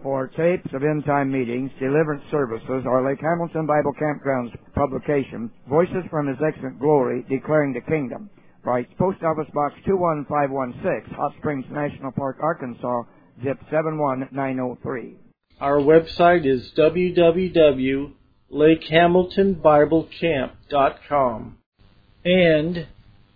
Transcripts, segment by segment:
For tapes of end-time meetings, deliverance services, or Lake Hamilton Bible Campgrounds publication, Voices from His Excellent Glory, Declaring the Kingdom. Writes Post Office Box 21516, Hot Springs National Park, Arkansas, zip 71903. Our website is www.lakehamiltonbiblecamp.com and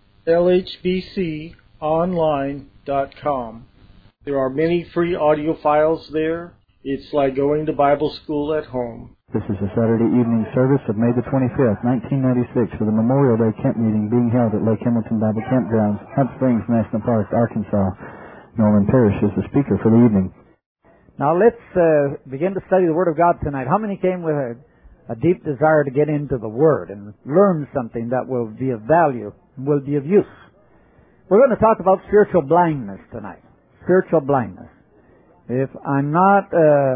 lhbconline.com. There are many free audio files there. It's like going to Bible school at home. This is a Saturday evening service of May the 25th, 1996, for the Memorial Day camp meeting being held at Lake Hamilton Bible Campgrounds, Hot Springs National Park, Arkansas. Norman Parrish is the speaker for the evening. Now let's begin to study the Word of God tonight. How many came with a deep desire to get into the Word and learn something that will be of value and will be of use? We're going to talk about spiritual blindness tonight. Spiritual blindness. If I'm not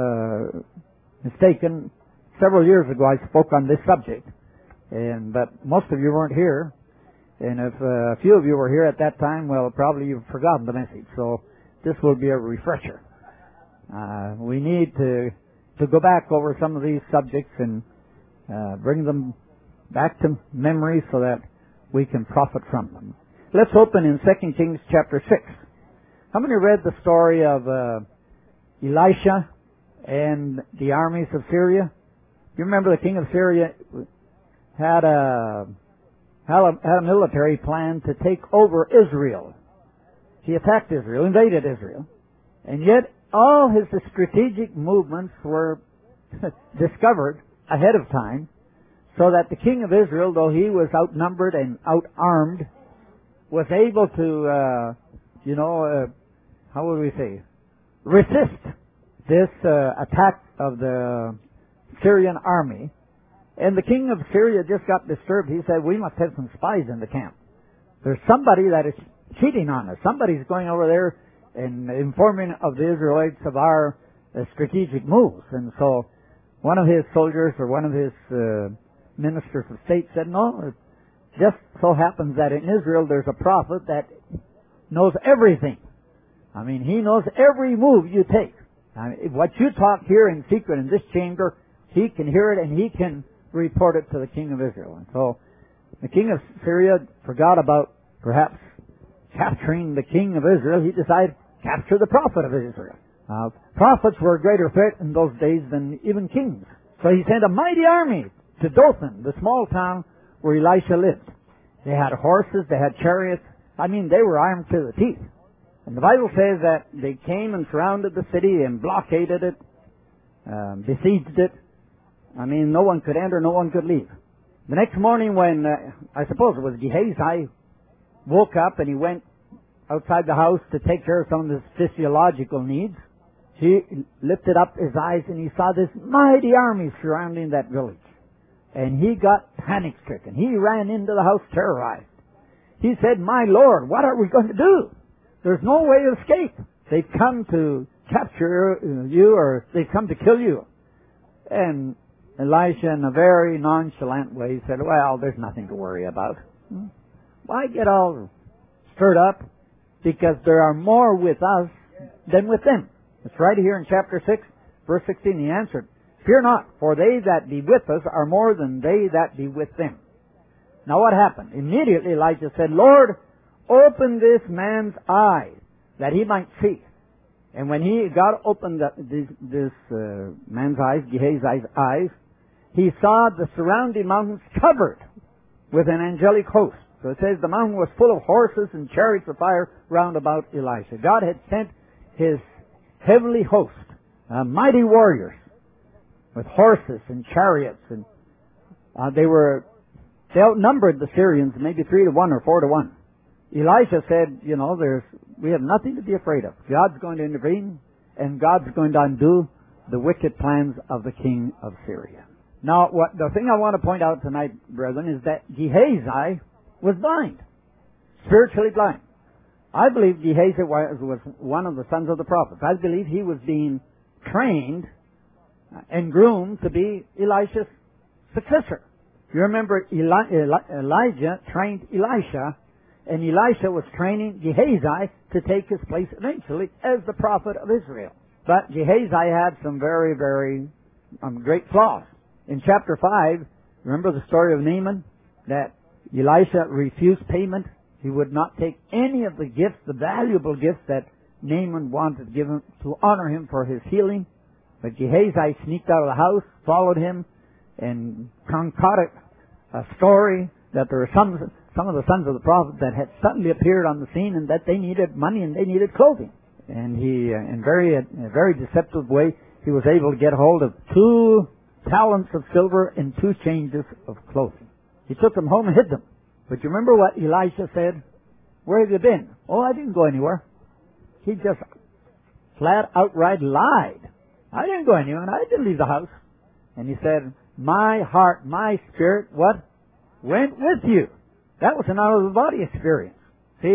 mistaken, several years ago I spoke on this subject, but most of you weren't here. And if a few of you were here at that time, well, probably you've forgotten the message. So this will be a refresher. We need to go back over some of these subjects and bring them back to memory so that we can profit from them. Let's open in 2 Kings chapter 6. How many read the story of Elisha and the armies of Syria? You remember the king of Syria had a military plan to take over Israel. He attacked Israel, invaded Israel, and yet all his strategic movements were discovered ahead of time, so that the king of Israel, though he was outnumbered and outarmed, was able to, how would we say, resist this attack of the Syrian army. And the king of Syria just got disturbed. He said, we must have some spies in the camp. There's somebody that is cheating on us. Somebody's going over there and informing of the Israelites of our strategic moves. And so one of his soldiers or one of his ministers of state said, no, it just so happens that in Israel there's a prophet that knows everything. I mean, he knows every move you take. I mean, what you talk here in secret in this chamber, he can hear it and he can report it to the king of Israel. And so the king of Syria forgot about perhaps capturing the king of Israel. He decided to capture the prophet of Israel. Prophets were a greater threat in those days than even kings. So he sent a mighty army to Dothan, the small town where Elisha lived. They had horses, they had chariots. I mean, they were armed to the teeth. And the Bible says that they came and surrounded the city and blockaded it, besieged it. I mean, no one could enter, no one could leave. The next morning when, I suppose it was Gehazi, woke up and he went outside the house to take care of some of his physiological needs, he lifted up his eyes and he saw this mighty army surrounding that village. And he got panic-stricken. He ran into the house terrorized. He said, my Lord, what are we going to do? There's no way of escape. They've come to capture you, or they've come to kill you. And Elisha, in a very nonchalant way, said, well, there's nothing to worry about. Why get all stirred up? Because there are more with us than with them. It's right here in chapter 6, verse 16. He answered, fear not, for they that be with us are more than they that be with them. Now what happened? Immediately Elijah said, Lord, open this man's eyes, that he might see. And when God opened this man's eyes, Gehazi's eyes, he saw the surrounding mountains covered with an angelic host. So it says the mountain was full of horses and chariots of fire round about Elisha. God had sent his heavenly host, mighty warriors, with horses and chariots, and they outnumbered the Syrians, maybe 3-1 or 4-1. Elisha said, we have nothing to be afraid of. God's going to intervene, and God's going to undo the wicked plans of the king of Syria. Now, the thing I want to point out tonight, brethren, is that Gehazi was blind, spiritually blind. I believe Gehazi was one of the sons of the prophets. I believe he was being trained and groomed to be Elisha's successor. You remember Elijah trained Elisha, and Elisha was training Gehazi to take his place eventually as the prophet of Israel. But Gehazi had some very, very great flaws. In chapter 5, remember the story of Naaman? That Elisha refused payment. He would not take any of the gifts, the valuable gifts that Naaman wanted to give him to honor him for his healing. But Gehazi sneaked out of the house, followed him, and concocted a story that there were some of the sons of the prophet that had suddenly appeared on the scene and that they needed money and they needed clothing. And he, in a very deceptive way, he was able to get hold of 2 talents of silver and 2 changes of clothing. He took them home and hid them. But you remember what Elisha said? Where have you been? Oh, I didn't go anywhere. He just flat outright lied. I didn't go anywhere, and I didn't leave the house. And he said, my heart, my spirit, what? Went with you. That was an out-of-the-body experience. See,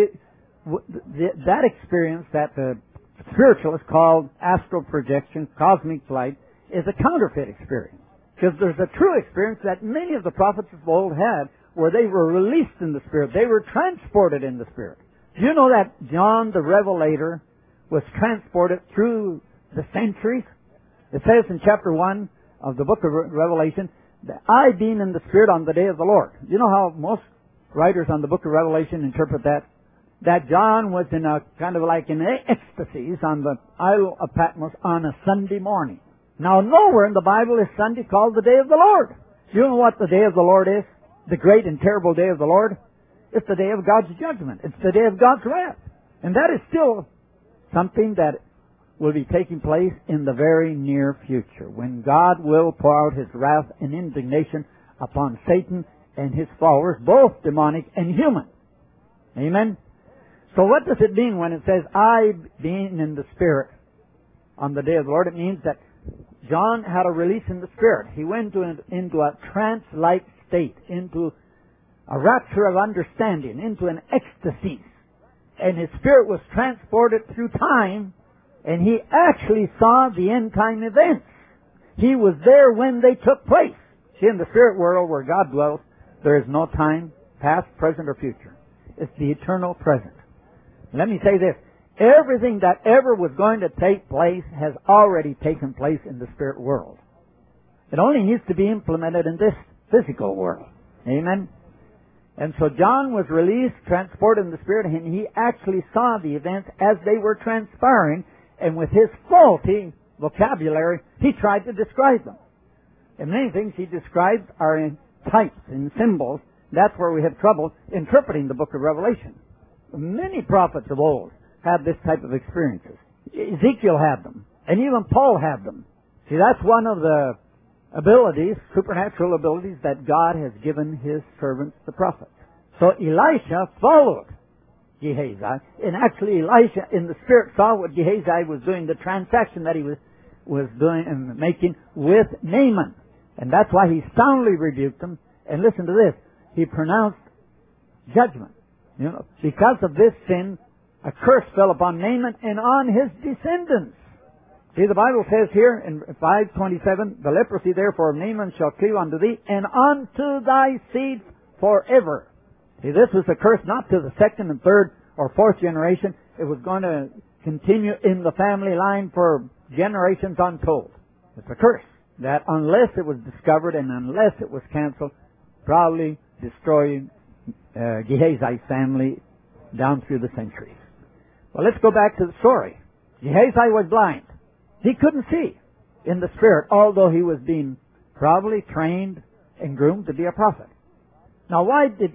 that experience that the spiritualists called astral projection, cosmic flight, is a counterfeit experience. Because there's a true experience that many of the prophets of old had, where they were released in the Spirit. They were transported in the Spirit. Do you know that John the Revelator was transported through the centuries? It says in chapter 1 of the book of Revelation, that I being in the Spirit on the day of the Lord. You know how most writers on the book of Revelation interpret that? That John was in a kind of like in ecstasies on the Isle of Patmos on a Sunday morning. Now, nowhere in the Bible is Sunday called the day of the Lord. Do you know what the day of the Lord is? The great and terrible day of the Lord? It's the day of God's judgment. It's the day of God's wrath. And that is still something that will be taking place in the very near future, when God will pour out His wrath and indignation upon Satan and his followers, both demonic and human. Amen? So what does it mean when it says, I being in the Spirit on the day of the Lord? It means that John had a release in the Spirit. He went into a trance-like state, into a rapture of understanding, into an ecstasy. And his spirit was transported through time, and he actually saw the end-time events. He was there when they took place. See, in the spirit world where God dwells, there is no time, past, present, or future. It's the eternal present. Let me say this. Everything that ever was going to take place has already taken place in the spirit world. It only needs to be implemented in this physical world. Amen? And so John was released, transported in the Spirit, and he actually saw the events as they were transpiring, and with his faulty vocabulary, he tried to describe them. And many things he describes are in types, in symbols. That's where we have trouble interpreting the book of Revelation. Many prophets of old had this type of experiences. Ezekiel had them, and even Paul had them. See, that's one of the abilities, supernatural abilities, that God has given His servants, the prophets. So Elisha followed Gehazi, and actually Elisha in the Spirit saw what Gehazi was doing, the transaction that he was doing and making with Naaman. And that's why he soundly rebuked him. And listen to this, he pronounced judgment. You know, because of this sin, a curse fell upon Naaman and on his descendants. See, the Bible says here in 5:27, the leprosy therefore of Naaman shall cleave unto thee, and unto thy seed forever. See, this was a curse not to the second and third or fourth generation. It was going to continue in the family line for generations untold. It's a curse that unless it was discovered and unless it was canceled, probably destroyed Gehazi's family down through the centuries. Well, let's go back to the story. Gehazi was blind. He couldn't see in the Spirit, although he was being probably trained and groomed to be a prophet. Now, why did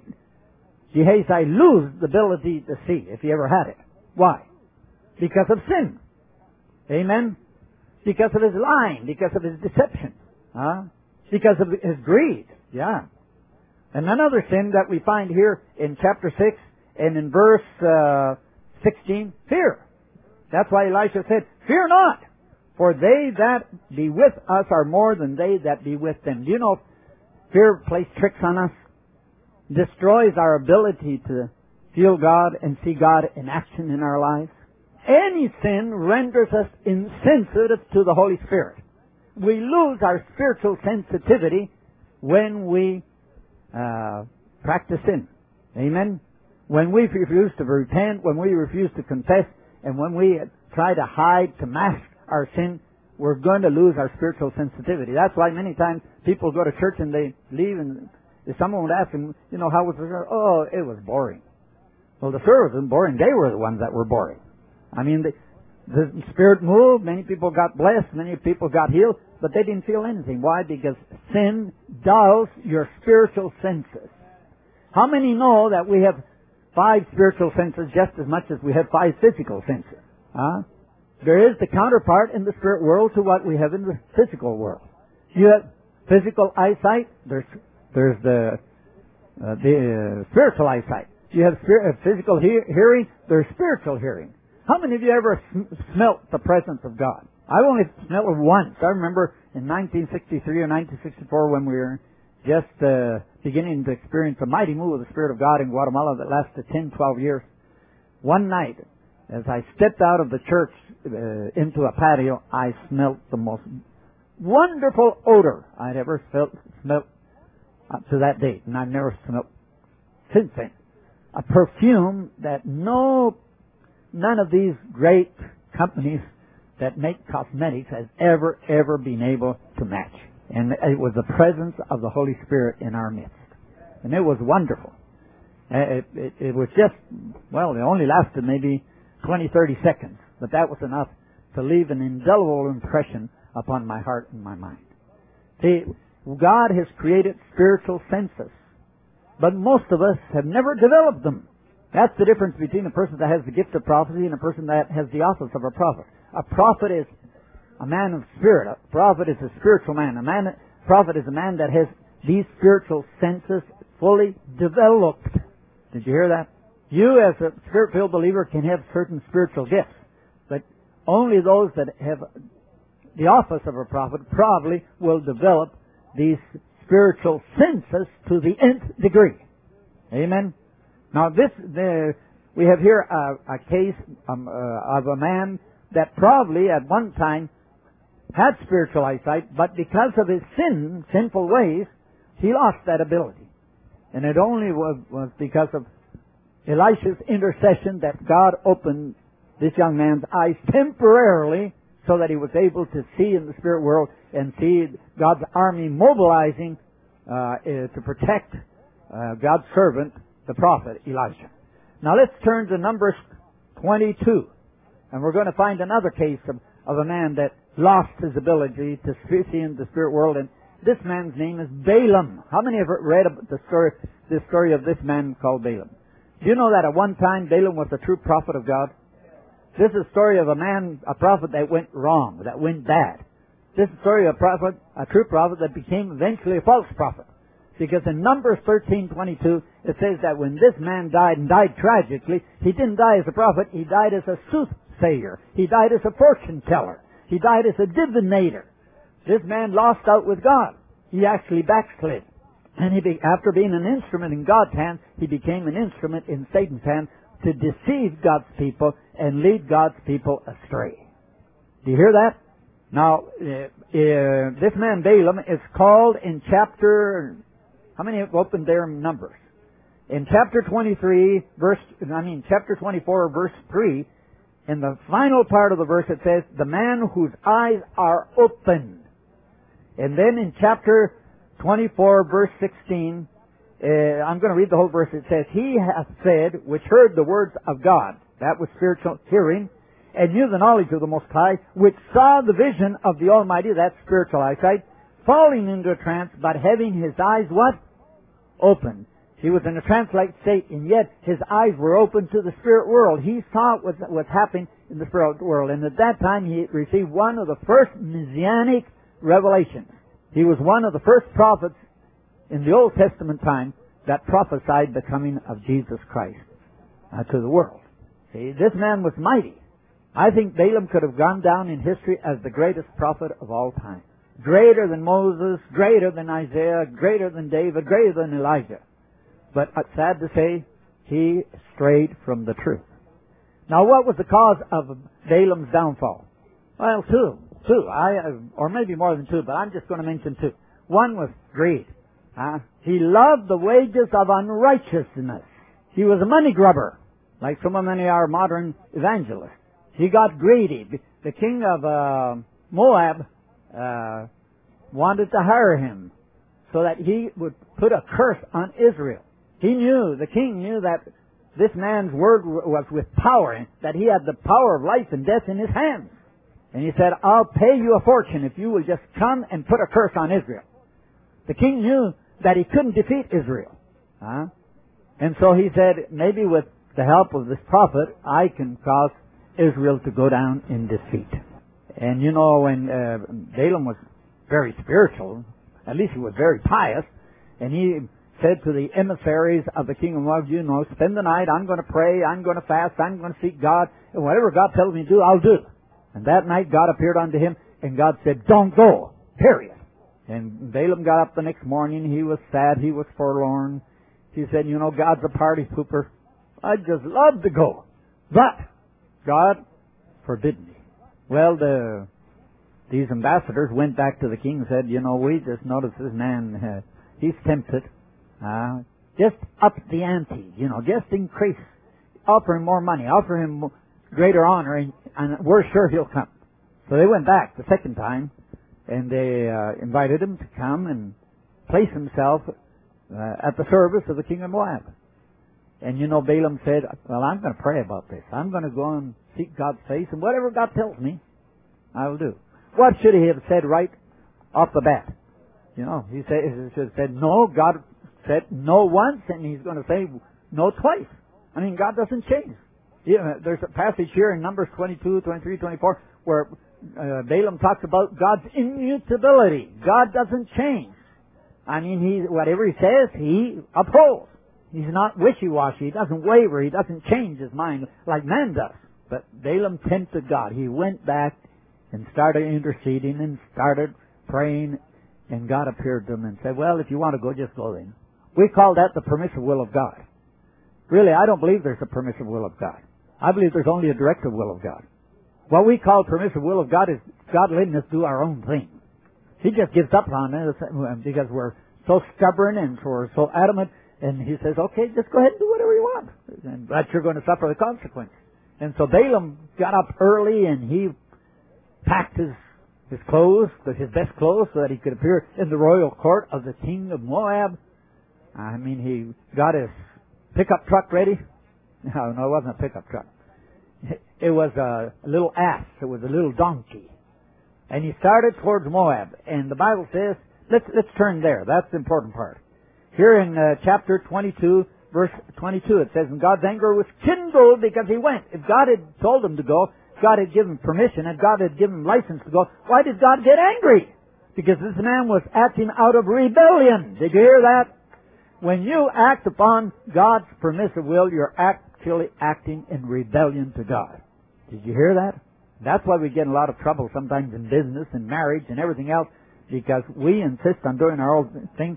Gehazi lose the ability to see, if he ever had it? Why? Because of sin. Amen? Because of his lying, because of his deception. Because of his greed. Yeah. And another sin that we find here in chapter 6 and in verse 16, fear. That's why Elisha said, fear not, for they that be with us are more than they that be with them. Do you know fear plays tricks on us? Destroys our ability to feel God and see God in action in our lives. Any sin renders us insensitive to the Holy Spirit. We lose our spiritual sensitivity when we practice sin. Amen? When we refuse to repent, when we refuse to confess, and when we try to hide, to mask our sin, we're going to lose our spiritual sensitivity. That's why many times people go to church and they leave, and if someone would ask them, how was the service? Oh, it was boring. Well, the service wasn't boring. They were the ones that were boring. I mean, the Spirit moved. Many people got blessed. Many people got healed. But they didn't feel anything. Why? Because sin dulls your spiritual senses. How many know that we have 5 spiritual senses just as much as we have 5 physical senses? Huh? There is the counterpart in the spirit world to what we have in the physical world. You have physical eyesight. There's the spiritual eyesight. You have physical hearing. There's spiritual hearing. How many of you ever smelt the presence of God? I've only smelt it once. I remember in 1963 or 1964 when we were just beginning to experience a mighty move of the Spirit of God in Guatemala that lasted 10, 12 years. One night, as I stepped out of the church into a patio, I smelt the most wonderful odor I'd ever smelt up to that date, and I've never smelt since then. A perfume that none of these great companies that make cosmetics has ever been able to match. And it was the presence of the Holy Spirit in our midst. And it was wonderful. It was just, well, it only lasted maybe 20, 30 seconds. But that was enough to leave an indelible impression upon my heart and my mind. See, God has created spiritual senses. But most of us have never developed them. That's the difference between a person that has the gift of prophecy and a person that has the office of a prophet. A prophet is a man of spirit. A prophet is a spiritual man. A prophet is a man that has these spiritual senses fully developed. Did you hear that? You, as a spirit-filled believer, can have certain spiritual gifts, but only those that have the office of a prophet probably will develop these spiritual senses to the nth degree. Amen? Now, we have here a case of a man that probably at one time had spiritual eyesight, but because of his sinful ways, he lost that ability. And it only was because of Elisha's intercession that God opened this young man's eyes temporarily so that he was able to see in the spirit world and see God's army mobilizing to protect God's servant, the prophet Elisha. Now let's turn to Numbers 22. And we're going to find another case of a man that lost his ability to see in the spirit world. And this man's name is Balaam. How many have read this story of this man called Balaam? Do you know that at one time Balaam was a true prophet of God? This is a story of a prophet that went wrong, that went bad. This is a story of a true prophet that became eventually a false prophet. Because in Numbers 13:22, it says that when this man died, and died tragically, he didn't die as a prophet, he died as a soothsayer. He died as a fortune teller. He died as a divinator. This man lost out with God. He actually backslid. And after being an instrument in God's hand, he became an instrument in Satan's hand to deceive God's people and lead God's people astray. Do you hear that? Now, this man Balaam is called in chapter... How many have opened their Numbers? In chapter 24, verse 3, in the final part of the verse it says, the man whose eyes are open. And then in chapter 24, verse 16, I'm going to read the whole verse. It says, he hath said, which heard the words of God. That was spiritual hearing. And knew the knowledge of the Most High, which saw the vision of the Almighty, that's spiritual eyesight, falling into a trance, but having his eyes what? Open. He was in a trance-like state, and yet his eyes were open to the spirit world. He saw what was happening in the spirit world. And at that time, he received one of the first messianic revelations. He was one of the first prophets in the Old Testament time that prophesied the coming of Jesus Christ to the world. See, this man was mighty. I think Balaam could have gone down in history as the greatest prophet of all time. Greater than Moses, greater than Isaiah, greater than David, greater than Elijah. But sad to say, he strayed from the truth. Now, what was the cause of Balaam's downfall? Well, two, or maybe more than two, but I'm just going to mention two. One was greed. He loved the wages of unrighteousness. He was a money grubber, like so many of our modern evangelists. He got greedy. the king of Moab wanted to hire him so that he would put a curse on Israel. The king knew that this man's word was with power, and that he had the power of life and death in his hands. And he said, I'll pay you a fortune if you will just come and put a curse on Israel. The king knew that he couldn't defeat Israel. And so he said, maybe with the help of this prophet, I can cause Israel to go down in defeat. And you know, when Balaam was very spiritual, at least he was very pious, and he said to the emissaries of the king of Moab, you know, spend the night, I'm going to pray, I'm going to fast, I'm going to seek God, and whatever God tells me to do, I'll do. And that night God appeared unto him, and God said, don't go, period. And Balaam got up the next morning, he was sad, he was forlorn. He said, you know, God's a party pooper. I'd just love to go, but God forbid me. Well, these ambassadors went back to the king and said, you know, we just noticed this man, he's tempted. Just up the ante, you know, just increase. Offer him more money, offer him greater honor, and we're sure he'll come. So they went back the second time, and they invited him to come and place himself at the service of the king of Moab. And you know, Balaam said, well, I'm going to pray about this. I'm going to go and seek God's face, and whatever God tells me, I will do. What should he have said right off the bat? You know, he should have said no. God said no once, and he's going to say no twice. I mean, God doesn't change. There's a passage here in Numbers 22, 23, 24, where Balaam talks about God's immutability. God doesn't change. I mean, whatever he says, he upholds. He's not wishy-washy. He doesn't waver. He doesn't change his mind like man does. But Balaam tempted God. He went back and started interceding and started praying, and God appeared to him and said, well, if you want to go, just go then. We call that the permissive will of God. Really, I don't believe there's a permissive will of God. I believe there's only a directive will of God. What we call permissive will of God is God letting us do our own thing. He just gives up on it because we're so stubborn and we're so adamant, and he says, okay, just go ahead and do whatever you want, but you're going to suffer the consequence. And so Balaam got up early, and he packed his clothes, his best clothes, so that he could appear in the royal court of the king of Moab. I mean, he got his pickup truck ready. No, it wasn't a pickup truck. It was a little ass. It was a little donkey. And he started towards Moab. And the Bible says, let's turn there. That's the important part. Here in chapter 22, verse 22, it says, and God's anger was kindled because he went. If God had told him to go, God had given permission, and God had given him license to go, why did God get angry? Because this man was acting out of rebellion. Did you hear that? When you act upon God's permissive will, you're actually acting in rebellion to God. Did you hear that? That's why we get in a lot of trouble sometimes in business and marriage and everything else, because we insist on doing our own thing,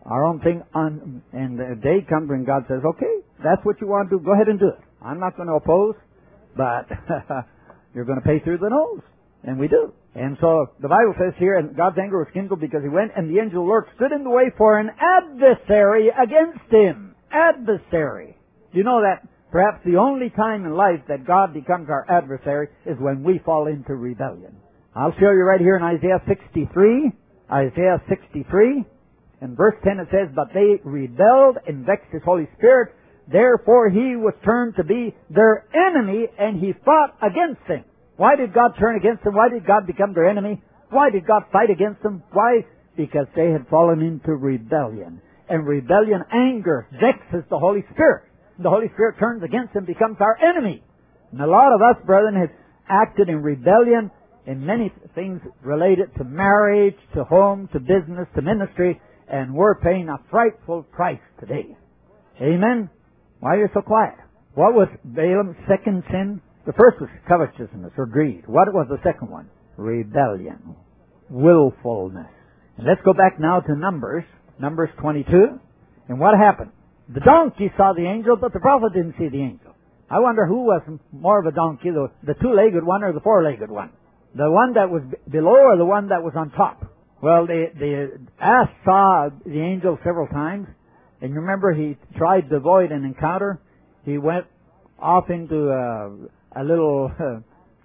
and the day comes when God says, okay, that's what you want to do, go ahead and do it. I'm not going to oppose, but you're going to pay through the nose. And we do. And so the Bible says here, and God's anger was kindled because he went, and the angel of the Lord stood in the way for an adversary against him. Adversary. Do you know that perhaps the only time in life that God becomes our adversary is when we fall into rebellion? I'll show you right here in Isaiah 63. Isaiah 63. In verse 10 it says, but they rebelled and vexed his Holy Spirit. Therefore he was turned to be their enemy, and he fought against them. Why did God turn against them? Why did God become their enemy? Why did God fight against them? Why? Because they had fallen into rebellion. And rebellion angers, vexes the Holy Spirit. The Holy Spirit turns against them, becomes our enemy. And a lot of us, brethren, have acted in rebellion in many things related to marriage, to home, to business, to ministry, and we're paying a frightful price today. Amen? Why are you so quiet? What was Balaam's second sin? The first was covetousness or greed. What was the second one? Rebellion. Willfulness. And let's go back now to Numbers 22. And what happened? The donkey saw the angel, but the prophet didn't see the angel. I wonder who was more of a donkey, the two-legged one or the four-legged one? The one that was below or the one that was on top? Well, the ass saw the angel several times. And you remember he tried to avoid an encounter. He went off into a little,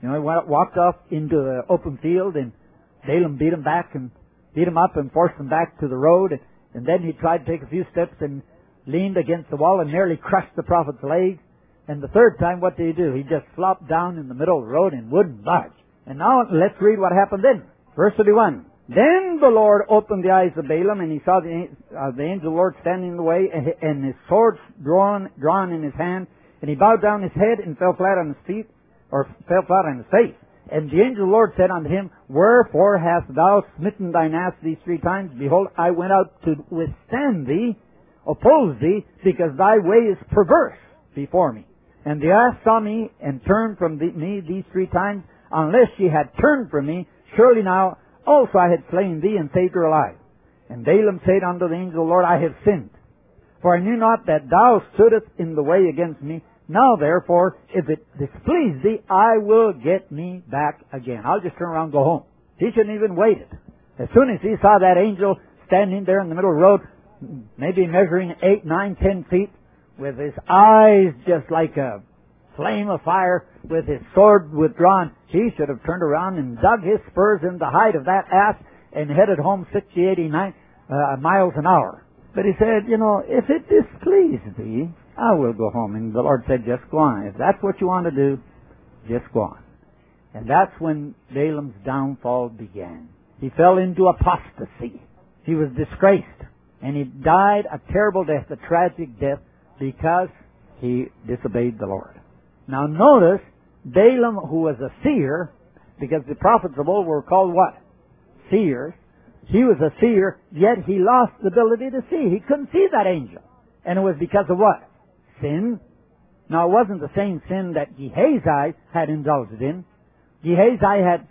You know, he walked off into the open field, and Balaam beat him back and beat him up and forced him back to the road. And then he tried to take a few steps and leaned against the wall and nearly crushed the prophet's leg. And the third time, what did he do? He just flopped down in the middle of the road and wouldn't budge. And now let's read what happened then. Verse 31. Then the Lord opened the eyes of Balaam, and he saw the angel of the Lord standing in the way, and his sword drawn in his hand. And he bowed down his head and fell flat on his feet, or fell flat on his face. And the angel of the Lord said unto him, Wherefore hast thou smitten thine ass these 3 times? Behold, I went out to withstand thee, oppose thee, because thy way is perverse before me. And the ass saw me and turned from me these 3 times. Unless she had turned from me, surely now also I had slain thee and saved her alive. And Balaam said unto the angel of the Lord, I have sinned, for I knew not that thou stoodest in the way against me. Now therefore, if it displease thee, I will get me back again. I'll just turn around and go home. He shouldn't even waited. As soon as he saw that angel standing there in the middle of the road, maybe measuring 8, 9, 10 feet, with his eyes just like a flame of fire, with his sword withdrawn, he should have turned around and dug his spurs in the hide of that ass and headed home 60, 80, 90 miles an hour. But he said, you know, if it displease thee, I will go home. And the Lord said, just go on. If that's what you want to do, just go on. And that's when Balaam's downfall began. He fell into apostasy. He was disgraced. And he died a terrible death, a tragic death, because he disobeyed the Lord. Now notice, Balaam, who was a seer, because the prophets of old were called what? Seers. He was a seer, yet he lost the ability to see. He couldn't see that angel. And it was because of what? Sin. Now it wasn't the same sin that Gehazi had indulged in. Gehazi had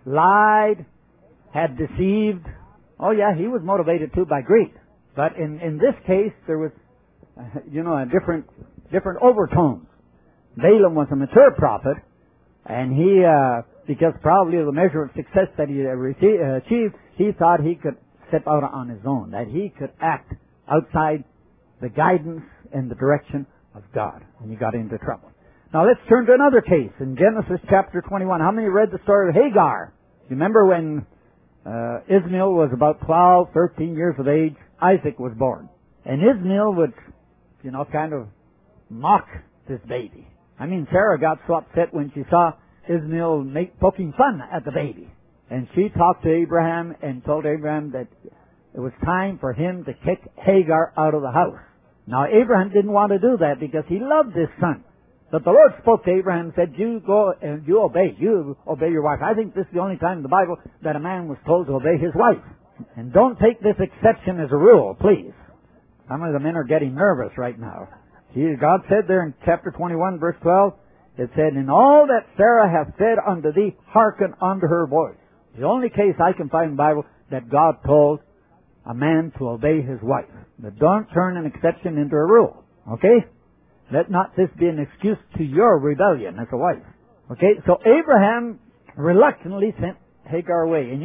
lied, had deceived. Oh yeah, he was motivated too by greed. But in this case, there was, a different overtones. Balaam was a mature prophet, and he, because probably of the measure of success that he achieved, he thought he could step out on his own, that he could act outside the guidance and the direction of God. And he got into trouble. Now let's turn to another case in Genesis chapter 21. How many read the story of Hagar? You remember when Ishmael was about 12, 13 years of age, Isaac was born. And Ishmael would, kind of mock this baby. I mean, Sarah got so upset when she saw Ishmael poking fun at the baby. And she talked to Abraham and told Abraham that it was time for him to kick Hagar out of the house. Now, Abraham didn't want to do that because he loved his son. But the Lord spoke to Abraham and said, you go and you obey your wife. I think this is the only time in the Bible that a man was told to obey his wife. And don't take this exception as a rule, please. Some of the men are getting nervous right now. God said there in chapter 21, verse 12, it said, In all that Sarah hath said unto thee, hearken unto her voice. The only case I can find in the Bible that God told a man to obey his wife. But don't turn an exception into a rule. Okay? Let not this be an excuse to your rebellion as a wife. Okay? So Abraham reluctantly sent Hagar away. And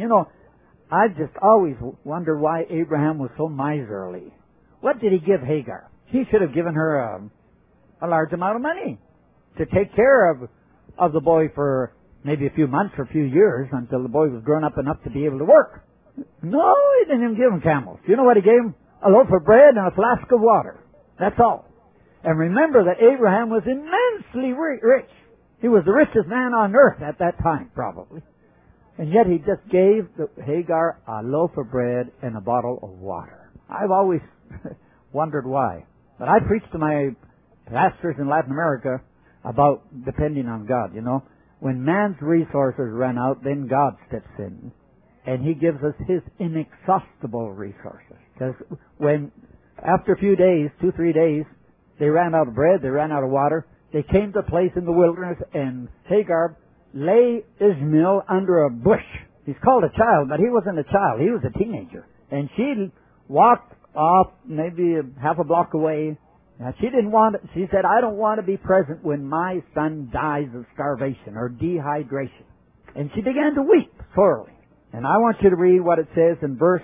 I just always wondered why Abraham was so miserly. What did he give Hagar? He should have given her a large amount of money to take care of the boy for maybe a few months or a few years until the boy was grown up enough to be able to work. No, he didn't even give him camels. You know what he gave him? A loaf of bread and a flask of water. That's all. And remember that Abraham was immensely rich. He was the richest man on earth at that time, probably. And yet he just gave Hagar a loaf of bread and a bottle of water. I've always wondered why. But I preach to my pastors in Latin America about depending on God, When man's resources run out, then God steps in. And He gives us His inexhaustible resources. Because when, after a few days, 2-3 days, they ran out of bread, they ran out of water, they came to a place in the wilderness, and Hagar lay Ishmael under a bush. He's called a child, but he wasn't a child. He was a teenager. And she walked off maybe half a block away. Now, she said, I don't want to be present when my son dies of starvation or dehydration. And she began to weep sorely. And I want you to read what it says in verse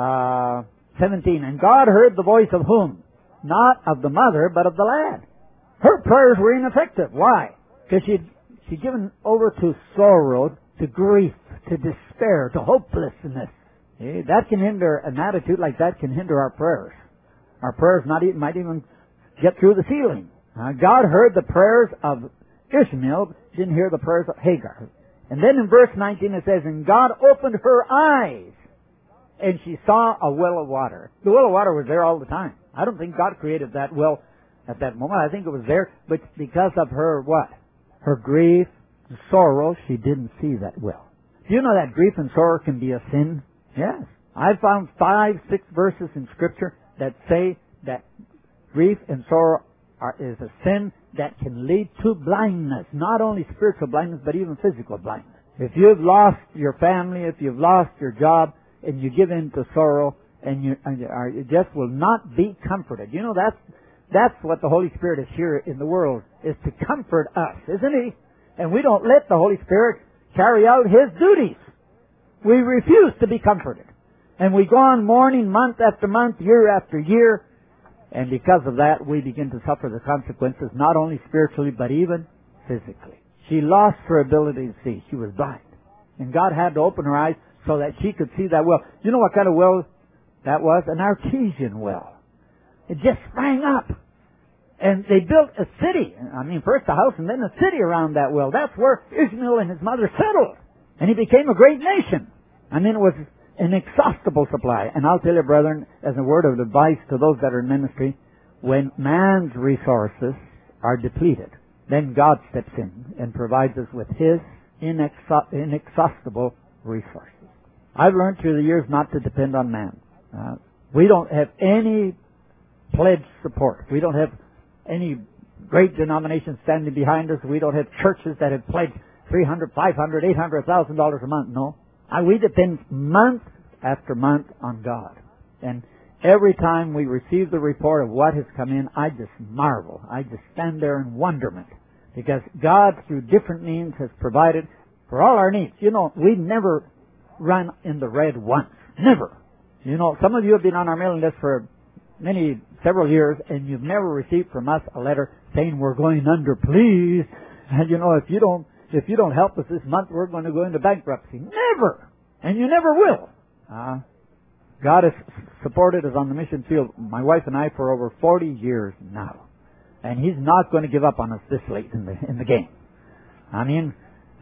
17. And God heard the voice of whom? Not of the mother, but of the lad. Her prayers were ineffective. Why? Because She's given over to sorrow, to grief, to despair, to hopelessness. That can hinder, an attitude like that can hinder our prayers. Our prayers might even get through the ceiling. God heard the prayers of Ishmael, didn't hear the prayers of Hagar. And then in verse 19 it says, and God opened her eyes, and she saw a well of water. The well of water was there all the time. I don't think God created that well at that moment. I think it was there, but because of her what? Her grief, sorrow, she didn't see that well. Do you know that grief and sorrow can be a sin? Yes. I found 5, 6 verses in Scripture that say that grief and sorrow is a sin that can lead to blindness. Not only spiritual blindness, but even physical blindness. If you've lost your family, if you've lost your job, and you give in to sorrow, and you just will not be comforted. You know, that's what the Holy Spirit is here in the world, is to comfort us, isn't He? And we don't let the Holy Spirit carry out His duties. We refuse to be comforted. And we go on mourning month after month, year after year, and because of that, we begin to suffer the consequences, not only spiritually, but even physically. She lost her ability to see. She was blind. And God had to open her eyes so that she could see that well. You know what kind of well that was? An artesian well. It just sprang up. And they built a city. I mean, first a house and then a city around that well. That's where Ishmael and his mother settled. And he became a great nation. I mean, it was an inexhaustible supply. And I'll tell you, brethren, as a word of advice to those that are in ministry, when man's resources are depleted, then God steps in and provides us with His inexhaustible resources. I've learned through the years not to depend on man. We don't have any pledged support. We don't have any great denominations standing behind us. We don't have churches that have pledged $300,000, $500,000, $800,000 a month. No. We depend month after month on God. And every time we receive the report of what has come in, I just marvel. I just stand there in wonderment. Because God, through different means, has provided for all our needs. You know, we never run in the red once. Never. You know, some of you have been on our mailing list for several years, and you've never received from us a letter saying we're going under, please. And you know, if you don't help us this month, we're going to go into bankruptcy. Never! And you never will. God has supported us on the mission field, my wife and I, for over 40 years now. And He's not going to give up on us this late in the game. I mean,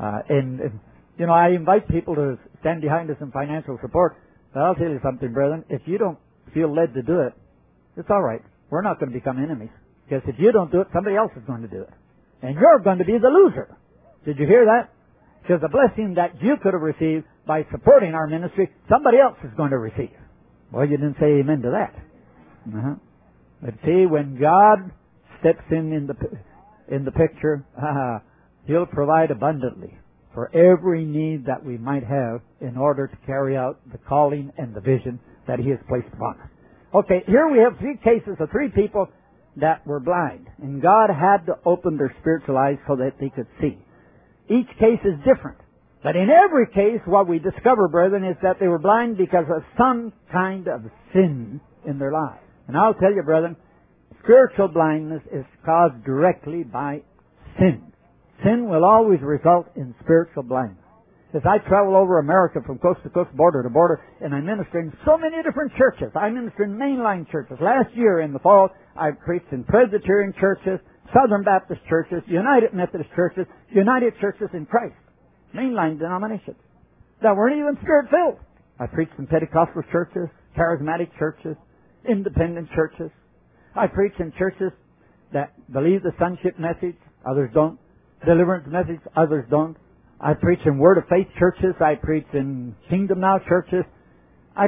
you know, I invite people to stand behind us in financial support. But I'll tell you something, brethren. If you don't feel led to do it, it's all right. We're not going to become enemies. Because if you don't do it, somebody else is going to do it. And you're going to be the loser. Did you hear that? Because the blessing that you could have received by supporting our ministry, somebody else is going to receive. Well, you didn't say amen to that. But see, when God steps in the picture, He'll provide abundantly for every need that we might have in order to carry out the calling and the vision that He has placed upon us. Okay, here we have 3 cases of 3 people that were blind. And God had to open their spiritual eyes so that they could see. Each case is different. But in every case, what we discover, brethren, is that they were blind because of some kind of sin in their lives. And I'll tell you, brethren, spiritual blindness is caused directly by sin. Sin will always result in spiritual blindness. As I travel over America from coast to coast, border to border, and I minister in so many different churches. I minister in mainline churches. Last year in the fall, I preached in Presbyterian churches, Southern Baptist churches, United Methodist churches, United Churches in Christ. Mainline denominations that weren't even Spirit-filled. I preached in Pentecostal churches, Charismatic churches, Independent churches. I preach in churches that believe the sonship message, others don't. Deliverance message, others don't. I preach in Word of Faith churches. I preach in Kingdom Now churches. I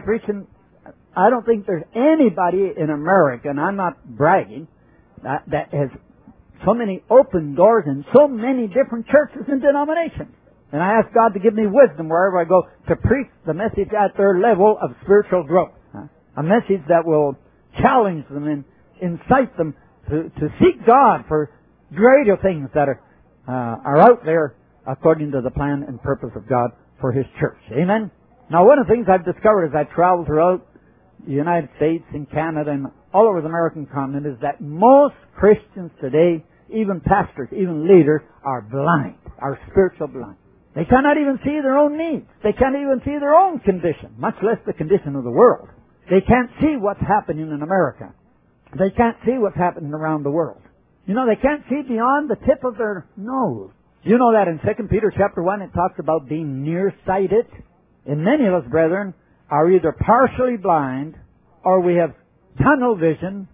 don't think there's anybody in America, and I'm not bragging, that has so many open doors in so many different churches and denominations. And I ask God to give me wisdom wherever I go to preach the message at their level of spiritual growth. A message that will challenge them and incite them to seek God for greater things that are out there according to the plan and purpose of God for His church. Amen? Now, one of the things I've discovered as I travel throughout the United States and Canada and all over the American continent is that most Christians today, even pastors, even leaders are blind, are spiritual blind. They cannot even see their own needs. They can't even see their own condition, much less the condition of the world. They can't see what's happening in America. They can't see what's happening around the world. You know, they can't see beyond the tip of their nose. You know that in 2 Peter chapter 1 it talks about being nearsighted. And many of us, brethren, are either partially blind, or we have tunnel vision,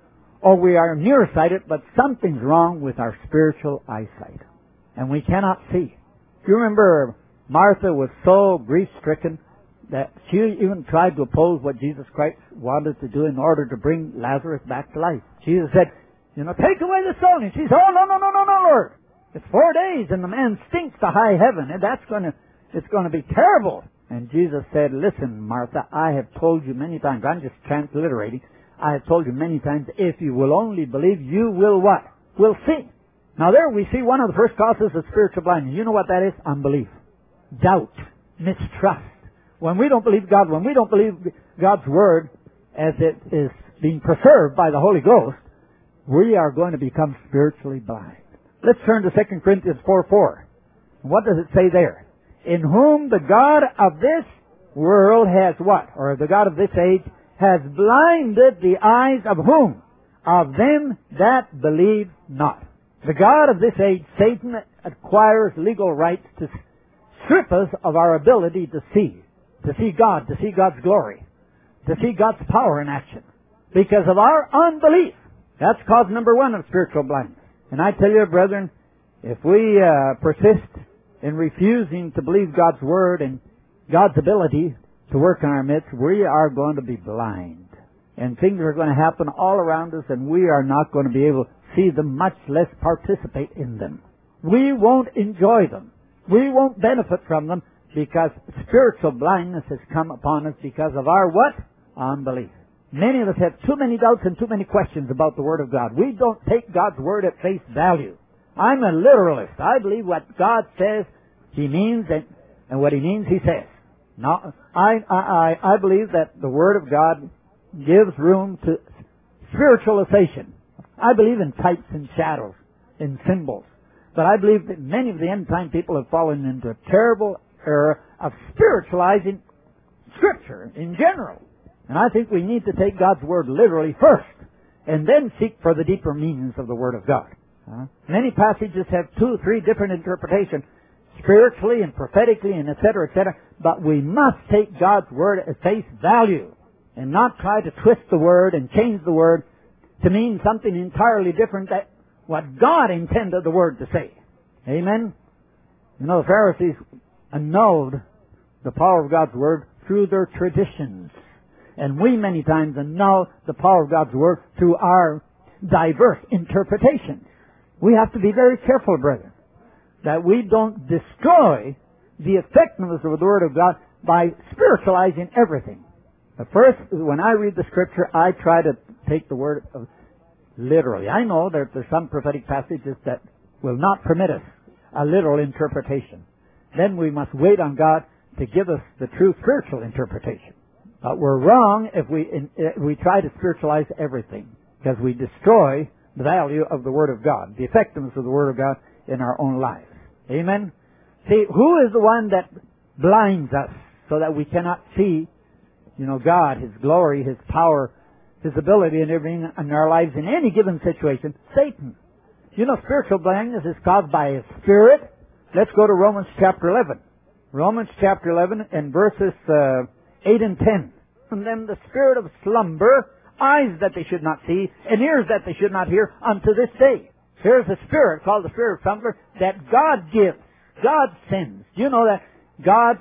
or we are nearsighted, but something's wrong with our spiritual eyesight. And we cannot see. You remember Martha was so grief-stricken that she even tried to oppose what Jesus Christ wanted to do in order to bring Lazarus back to life. Jesus said, you know, take away the stone. And she said, oh, no, Lord. It's 4 days and the man stinks to high heaven, and it's going to be terrible. And Jesus said, listen, Martha, I have told you many times, I'm just transliterating, I have told you many times, if you will only believe, you will what? Will see. Now there we see one of the first causes of spiritual blindness. You know what that is? Unbelief. Doubt. Mistrust. When we don't believe God, when we don't believe God's Word as it is being preserved by the Holy Ghost, we are going to become spiritually blind. Let's turn to 2 Corinthians 4:4. What does it say there? In whom the God of this world has what? Or the God of this age has blinded the eyes of whom? Of them that believe not. The God of this age, Satan, acquires legal rights to strip us of our ability to see God, to see God's glory, to see God's power in action. Because of our unbelief. That's cause number one of spiritual blindness. And I tell you, brethren, if we persist in refusing to believe God's Word and God's ability to work in our midst, we are going to be blind. And things are going to happen all around us, and we are not going to be able to see them, much less participate in them. We won't enjoy them. We won't benefit from them because spiritual blindness has come upon us because of our what? Unbelief. Many of us have too many doubts and too many questions about the Word of God. We don't take God's Word at face value. I'm a literalist. I believe what God says He means, and what He means He says. Now, I believe that the Word of God gives room to spiritualization. I believe in types and shadows, in symbols. But I believe that many of the end-time people have fallen into a terrible error of spiritualizing Scripture in general. And I think we need to take God's Word literally first, and then seek for the deeper meanings of the Word of God. Many passages have 2 or 3 different interpretations, spiritually and prophetically and etc., etc., but we must take God's Word at face value and not try to twist the Word and change the Word to mean something entirely different than what God intended the Word to say. Amen? You know, the Pharisees annulled the power of God's Word through their traditions. And we many times annul the power of God's Word through our diverse interpretations. We have to be very careful, brethren, that we don't destroy the effectiveness of the Word of God by spiritualizing everything. But first, when I read the Scripture, I try to take the Word literally. I know that there's some prophetic passages that will not permit us a literal interpretation. Then we must wait on God to give us the true spiritual interpretation. But we're wrong if we try to spiritualize everything, because we destroy the value of the Word of God, the effectiveness of the Word of God in our own lives. Amen? See, who is the one that blinds us so that we cannot see, God, His glory, His power, His ability and everything in our lives in any given situation? Satan. Spiritual blindness is caused by a spirit. Let's go to Romans chapter 11. Romans chapter 11 and verses 8 and 10. And then the spirit of slumber, eyes that they should not see, and ears that they should not hear, unto this day. Here's a spirit called the spirit of slumber that God gives. God sends. You know that God,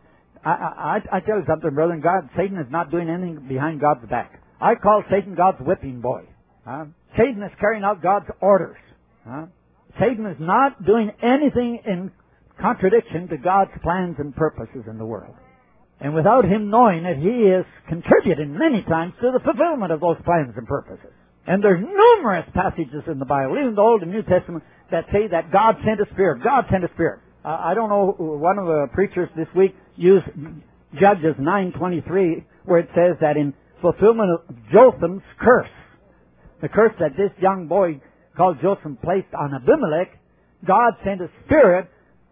I tell you something, brethren, Satan is not doing anything behind God's back. I call Satan God's whipping boy. Satan is carrying out God's orders. Satan is not doing anything in contradiction to God's plans and purposes in the world. And without him knowing it, he is contributing many times to the fulfillment of those plans and purposes. And there's numerous passages in the Bible, even the Old and New Testament, that say that God sent a spirit. God sent a spirit. I don't know, one of the preachers this week used Judges 9:23, where it says that in fulfillment of Jotham's curse, the curse that this young boy called Jotham placed on Abimelech, God sent a spirit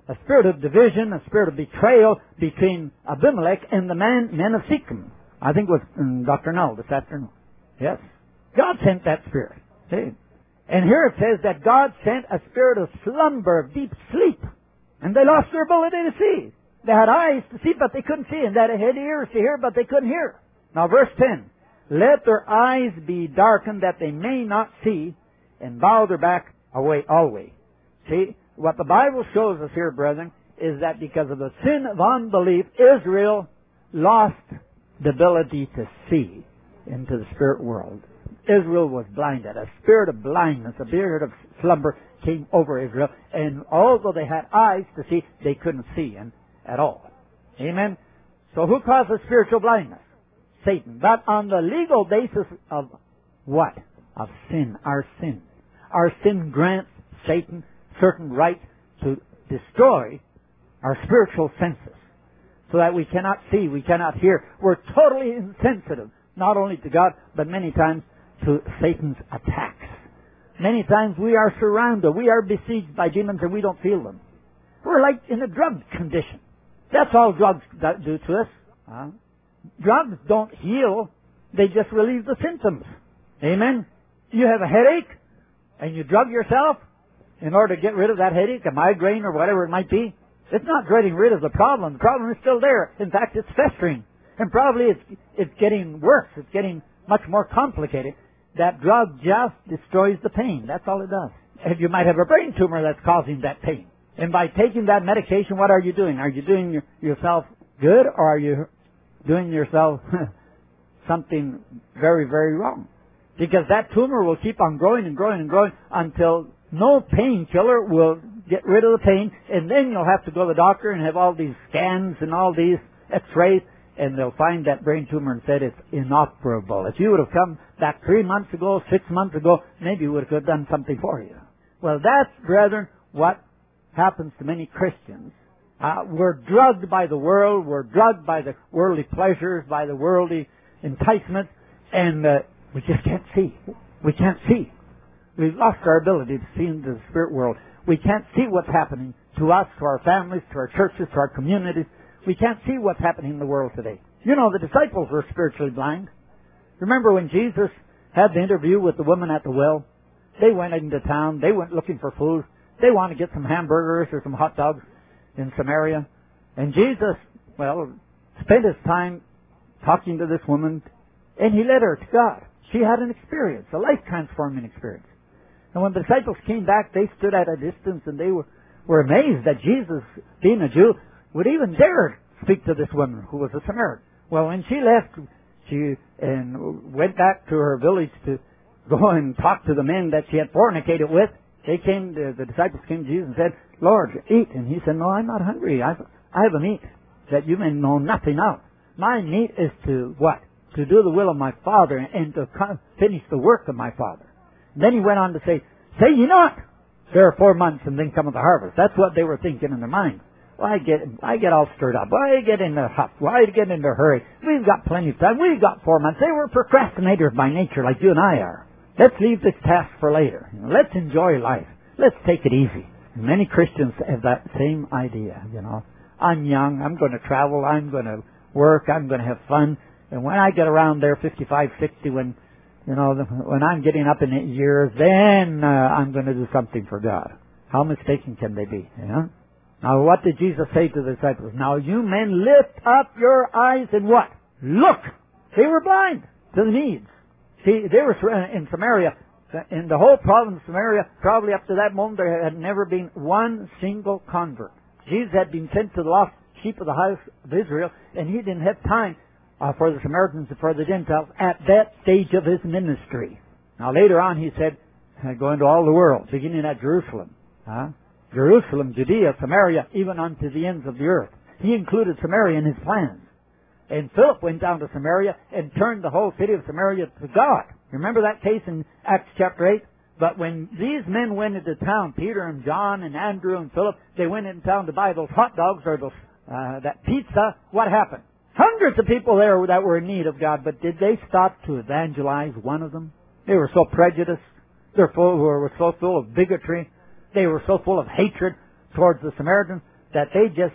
of division, a spirit of betrayal between Abimelech and the men of Shechem. I think it was Dr. Null this afternoon. Yes. God sent that spirit. See? And here it says that God sent a spirit of slumber, of deep sleep. And they lost their ability to see. They had eyes to see, but they couldn't see. And they had ears to hear, but they couldn't hear. Now verse 10. Let their eyes be darkened that they may not see, and bow their back away always. See, what the Bible shows us here, brethren, is that because of the sin of unbelief, Israel lost the ability to see into the spirit world. Israel was blinded. A spirit of blindness, a spirit of slumber came over Israel. And although they had eyes to see, they couldn't see at all. Amen? So who causes spiritual blindness? Satan. But on the legal basis of what? Of sin. Our sin. Our sin grants Satan certain right to destroy our spiritual senses so that we cannot see, we cannot hear. We're totally insensitive, not only to God, but many times to Satan's attacks. Many times we are surrounded, we are besieged by demons and we don't feel them. We're like in a drug condition. That's all drugs do to us. Drugs don't heal, they just relieve the symptoms. Amen? You have a headache and you drug yourself in order to get rid of that headache, a migraine or whatever it might be. It's not getting rid of the problem. The problem is still there. In fact, it's festering. And probably it's getting worse. It's getting much more complicated. That drug just destroys the pain. That's all it does. And you might have a brain tumor that's causing that pain. And by taking that medication, what are you doing? Are you doing yourself good, or are you doing yourself something very, very wrong? Because that tumor will keep on growing and growing and growing until no painkiller will get rid of the pain, and then you'll have to go to the doctor and have all these scans and all these x-rays, and they'll find that brain tumor and said it's inoperable. If you would have come back 3 months ago, 6 months ago, maybe we would have done something for you. Well, that's, brethren, what happens to many Christians. We're drugged by the world, we're drugged by the worldly pleasures, by the worldly enticements, and we just can't see. We can't see. We've lost our ability to see into the spirit world. We can't see what's happening to us, to our families, to our churches, to our communities. We can't see what's happening in the world today. You know, the disciples were spiritually blind. Remember when Jesus had the interview with the woman at the well? They went into town. They went looking for food. They wanted to get some hamburgers or some hot dogs in Samaria. And Jesus, spent his time talking to this woman, and he led her to God. She had an experience, a life-transforming experience. And when the disciples came back, they stood at a distance and they were amazed that Jesus, being a Jew, would even dare speak to this woman who was a Samaritan. Well, when she left, she went back to her village to go and talk to the men that she had fornicated with. The disciples came to Jesus and said, Lord, eat. And he said, no, I'm not hungry. I have a meat that you may know nothing of. My meat is to what? To do the will of my Father and to finish the work of my Father. Then he went on to say ye not, there are 4 months and then cometh the harvest. That's what they were thinking in their mind. Well, I get all stirred up. Why get in a huff? Why get in a hurry? We've got plenty of time. We've got 4 months. They were procrastinators by nature like you and I are. Let's leave this task for later. Let's enjoy life. Let's take it easy. And many Christians have that same idea, I'm young. I'm going to travel. I'm going to work. I'm going to have fun. And when I get around there, 55, 60, when I'm getting up in years, then I'm going to do something for God. How mistaken can they be? Now, what did Jesus say to the disciples? Now, you men, lift up your eyes and what? Look! They were blind to the needs. See, they were in Samaria. In the whole province of Samaria, probably up to that moment, there had never been one single convert. Jesus had been sent to the lost sheep of the house of Israel, and he didn't have time for the Samaritans and for the Gentiles at that stage of his ministry. Now later on he said, go into all the world, beginning at Jerusalem. Jerusalem, Judea, Samaria, even unto the ends of the earth. He included Samaria in his plans. And Philip went down to Samaria and turned the whole city of Samaria to God. Remember that case in Acts chapter 8? But when these men went into town, Peter and John and Andrew and Philip, they went into town to buy those hot dogs or that pizza. What happened? Hundreds of people there that were in need of God, but did they stop to evangelize one of them? They were so prejudiced. were so full of bigotry. They were so full of hatred towards the Samaritans that they just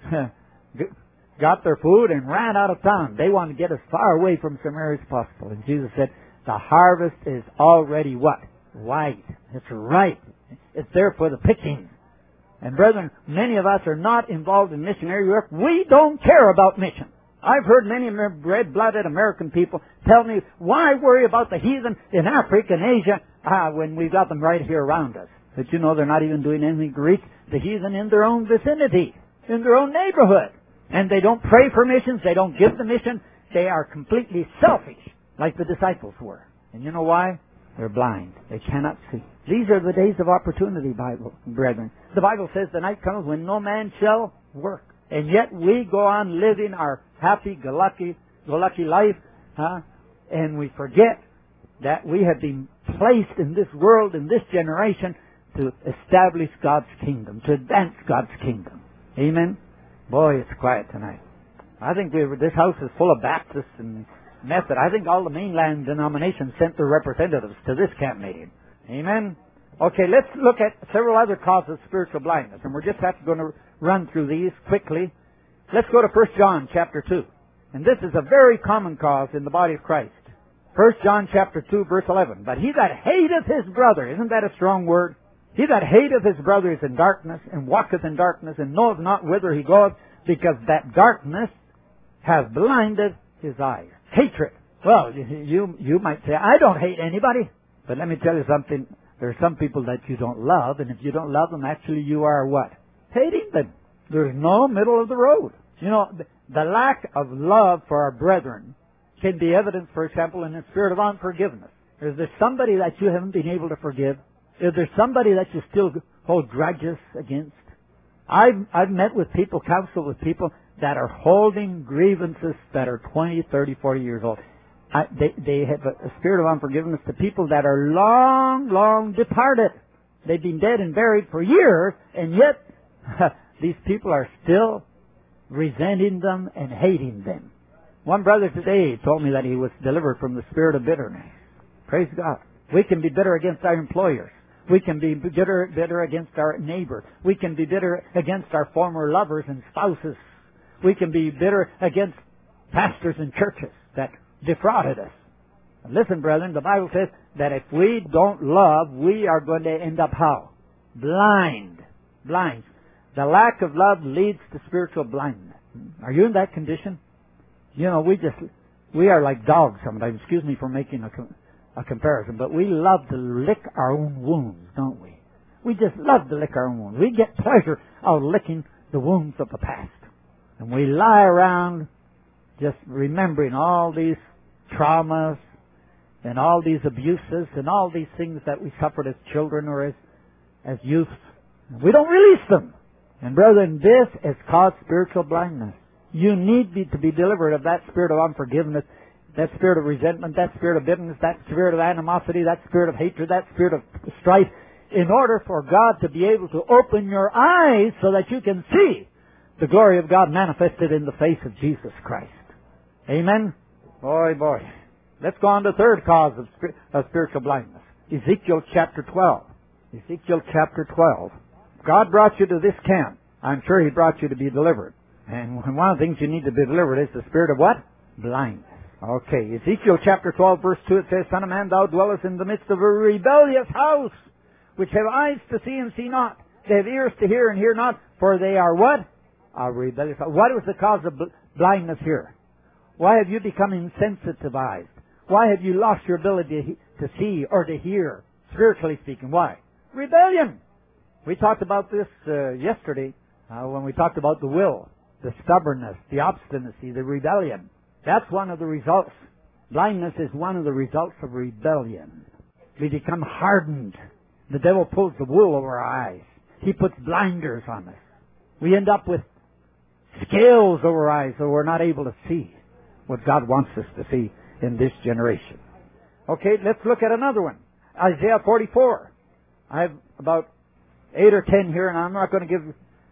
got their food and ran out of town. They wanted to get as far away from Samaria as possible. And Jesus said, the harvest is already what? White. It's ripe. It's there for the picking. And brethren, many of us are not involved in missionary work. We don't care about mission. I've heard many red-blooded American people tell me, why worry about the heathen in Africa and Asia when we've got them right here around us? But you know, they're not even doing anything to reach the heathen in their own vicinity, in their own neighborhood. And they don't pray for missions. They don't give the mission. They are completely selfish, like the disciples were. And you know why? They're blind. They cannot see. These are the days of opportunity, brethren. The Bible says the night comes when no man shall work. And yet we go on living our happy-go-lucky life, and we forget that we have been placed in this world, in this generation, to establish God's kingdom, to advance God's kingdom. Amen? Boy, it's quiet tonight. I think this house is full of Baptists and Methodist. I think all the mainland denominations sent their representatives to this camp meeting. Amen? Okay, let's look at several other causes of spiritual blindness, and we're just going to run through these quickly. Let's go to 1 John chapter 2. And this is a very common cause in the body of Christ. 1 John chapter 2, verse 11. But he that hateth his brother, isn't that a strong word? He that hateth his brother is in darkness, and walketh in darkness, and knoweth not whither he goeth, because that darkness hath blinded his eyes. Hatred. Well, you might say, I don't hate anybody. But let me tell you something. There are some people that you don't love, and if you don't love them, actually you are what? Hating them. There's no middle of the road. You know, the lack of love for our brethren can be evident, for example, in the spirit of unforgiveness. Is there somebody that you haven't been able to forgive? Is there somebody that you still hold grudges against? I've met with people, counseled with people that are holding grievances that are 20, 30, 40 years old. They have a spirit of unforgiveness to people that are long, long departed. They've been dead and buried for years, and yet these people are still resenting them and hating them. One brother today told me that he was delivered from the spirit of bitterness. Praise God. We can be bitter against our employers. We can be bitter against our neighbor. We can be bitter against our former lovers and spouses. We can be bitter against pastors and churches that defrauded us. And listen, brethren, the Bible says that if we don't love, we are going to end up how? Blind. Blind. The lack of love leads to spiritual blindness. Are you in that condition? You know, we are like dogs sometimes. Excuse me for making a comparison, but we love to lick our own wounds, don't we? We just love to lick our own wounds. We get pleasure out of licking the wounds of the past. And we lie around just remembering all these traumas and all these abuses and all these things that we suffered as children or as youth. We don't release them. And brethren, this has caused spiritual blindness. You need to be delivered of that spirit of unforgiveness, that spirit of resentment, that spirit of bitterness, that spirit of animosity, that spirit of hatred, that spirit of strife, in order for God to be able to open your eyes so that you can see the glory of God manifested in the face of Jesus Christ. Amen? Boy. Let's go on to the third cause of spiritual blindness. Ezekiel chapter 12. Ezekiel chapter 12. God brought you to this camp. I'm sure He brought you to be delivered. And one of the things you need to be delivered is the spirit of what? Blindness. Okay, Ezekiel chapter 12, verse 2, it says, Son of man, thou dwellest in the midst of a rebellious house, which have eyes to see and see not. They have ears to hear and hear not, for they are what? A rebellious house. What was the cause of blindness here? Why have you become insensitized? Why have you lost your ability to see or to hear, spiritually speaking? Why? Rebellion. We talked about this yesterday when we talked about the will, the stubbornness, the obstinacy, the rebellion. That's one of the results. Blindness is one of the results of rebellion. We become hardened. The devil pulls the wool over our eyes. He puts blinders on us. We end up with scales over our eyes so we're not able to see what God wants us to see in this generation. Okay, let's look at another one. Isaiah 44. I have about 8 or 10 here, and I'm not going to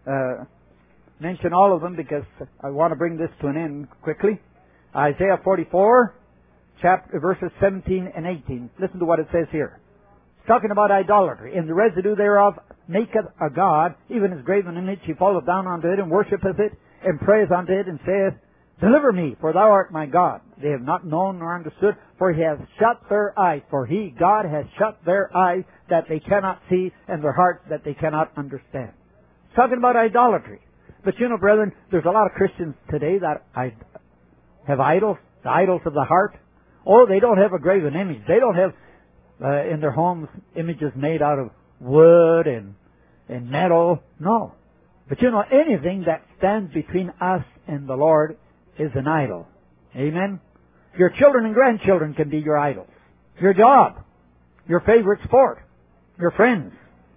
mention all of them because I want to bring this to an end quickly. Isaiah 44, verses 17 and 18. Listen to what it says here. It's talking about idolatry. In the residue thereof maketh a god, even his graven image. He falleth down unto it and worshipeth it, and prayeth unto it, and saith, Deliver me, for thou art my God. They have not known nor understood, for he hath shut their eyes. For he, God, has shut their eyes that they cannot see, and their hearts that they cannot understand. It's talking about idolatry. But you know, brethren, there's a lot of Christians today that have idols, the idols of the heart. Oh, they don't have a graven image. They don't have in their homes images made out of wood and metal. No. But you know, anything that stands between us and the Lord is an idol. Amen? Your children and grandchildren can be your idols. Your job, your favorite sport, your friends,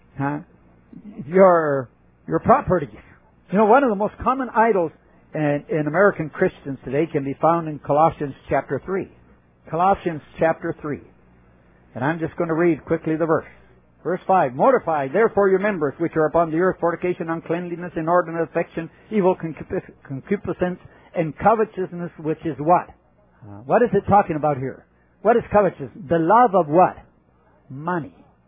your properties. You know, one of the most common idols in American Christians today can be found in Colossians chapter 3. Colossians chapter 3. And I'm just going to read quickly the verse. Verse 5, Mortify therefore your members which are upon the earth, fornication, uncleanliness, inordinate affection, evil concupiscence, and covetousness, which is what? What is it talking about here? What is covetousness? The love of what? Money.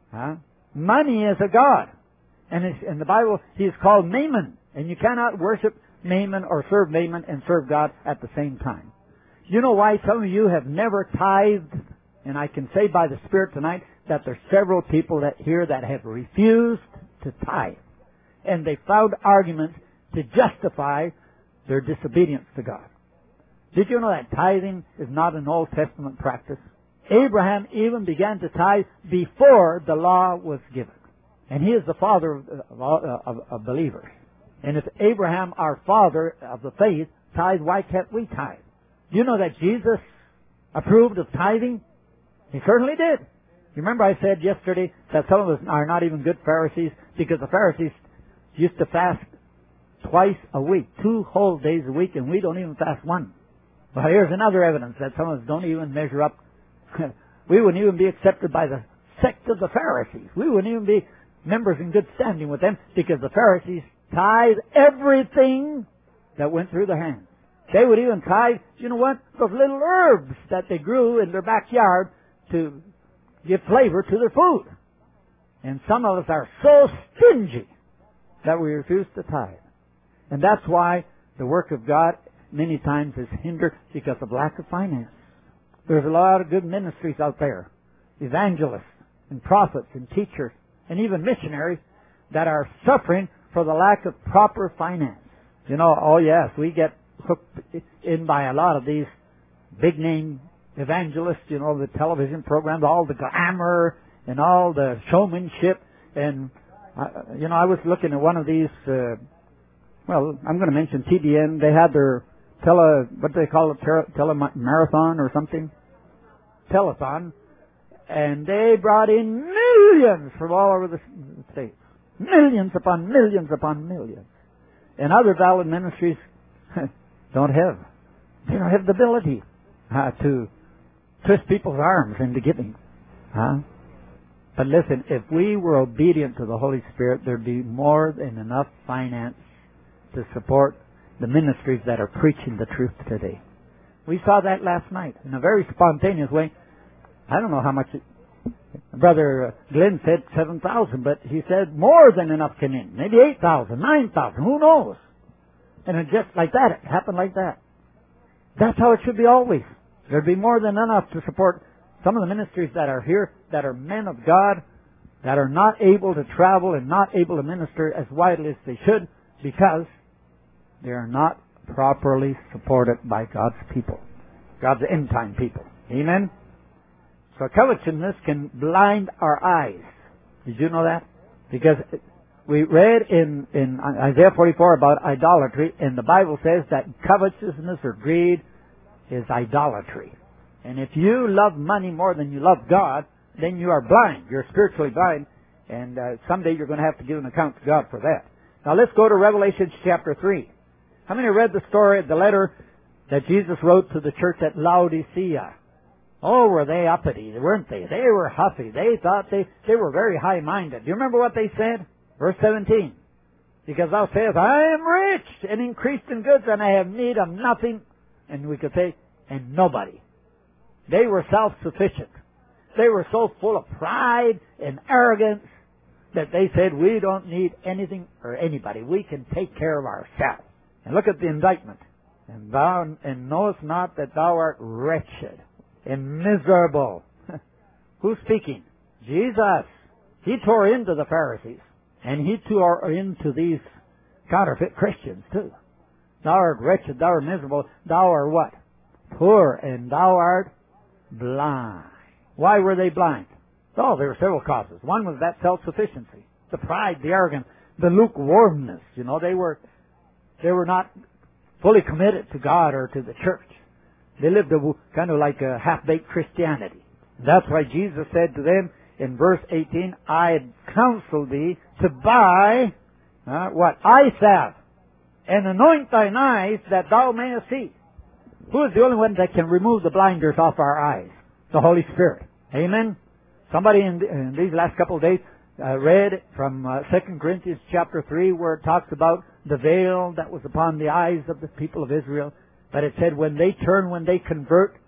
Money is a god. And in the Bible, he is called Mammon. And you cannot worship Mammon or serve Mammon and serve God at the same time. You know why some of you have never tithed? And I can say by the Spirit tonight that there's several people here that have refused to tithe. And they found arguments to justify their disobedience to God. Did you know that tithing is not an Old Testament practice? Abraham even began to tithe before the law was given. And he is the father of believers. And if Abraham, our father of the faith, tithed, why can't we tithe? Do you know that Jesus approved of tithing? He certainly did. You remember I said yesterday that some of us are not even good Pharisees because the Pharisees used to fast twice a week, 2 whole days a week, and we don't even fast one. Well, here's another evidence that some of us don't even measure up. We wouldn't even be accepted by the sect of the Pharisees. We wouldn't even be members in good standing with them because the Pharisees tithe everything that went through their hands. They would even tithe, you know what, those little herbs that they grew in their backyard to give flavor to their food. And some of us are so stingy that we refuse to tithe. And that's why the work of God many times is hindered because of lack of finance. There's a lot of good ministries out there, evangelists and prophets and teachers and even missionaries that are suffering for the lack of proper finance. You know, oh yes, we get hooked in by a lot of these big name evangelists, you know, the television programs, all the glamour and all the showmanship. And, you know, I was looking at one of these, well, I'm going to mention TBN. They had their what do they call it, telemarathon or something? Telethon. And they brought in millions from all over the States. Millions upon millions upon millions. And other valid ministries don't have the ability to twist people's arms into giving. But listen, if we were obedient to the Holy Spirit, there'd be more than enough finance to support the ministries that are preaching the truth today. We saw that last night in a very spontaneous way. I don't know how much Brother Glenn said 7,000, but he said more than enough came in. Maybe 8,000, 9,000, who knows? And it just like that, it happened like that. That's how it should be always. There'd be more than enough to support some of the ministries that are here, that are men of God, that are not able to travel and not able to minister as widely as they should because they are not properly supported by God's people, God's end-time people. Amen? So covetousness can blind our eyes. Did you know that? Because we read in Isaiah 44 about idolatry, and the Bible says that covetousness or greed is idolatry. And if you love money more than you love God, then you are blind. You're spiritually blind, and someday you're going to have to give an account to God for that. Now let's go to Revelation chapter 3. How many read the story, the letter that Jesus wrote to the church at Laodicea? Oh, were they uppity, weren't they? They were huffy. They thought they were very high-minded. Do you remember what they said? Verse 17. Because thou sayest, I am rich and increased in goods, and I have need of nothing. And we could say, and nobody. They were self-sufficient. They were so full of pride and arrogance that they said, we don't need anything or anybody. We can take care of ourselves. And look at the indictment. And thou knowest not that thou art wretched and miserable. Who's speaking? Jesus. He tore into the Pharisees. And he tore into these counterfeit Christians too. Thou art wretched, thou art miserable, thou art what? Poor, and thou art blind. Why were they blind? Oh, there were several causes. One was that self-sufficiency, the pride, the arrogance, the lukewarmness. You know, they were not fully committed to God or to the church. They lived kind of like a half-baked Christianity. That's why Jesus said to them in verse 18, I counsel thee to buy what? Eye salve, and anoint thine eyes that thou mayest see. Who is the only one that can remove the blinders off our eyes? The Holy Spirit. Amen? Somebody in these last couple of days read from 2 Corinthians chapter 3 where it talks about the veil that was upon the eyes of the people of Israel. But it said when they turn, when they convert,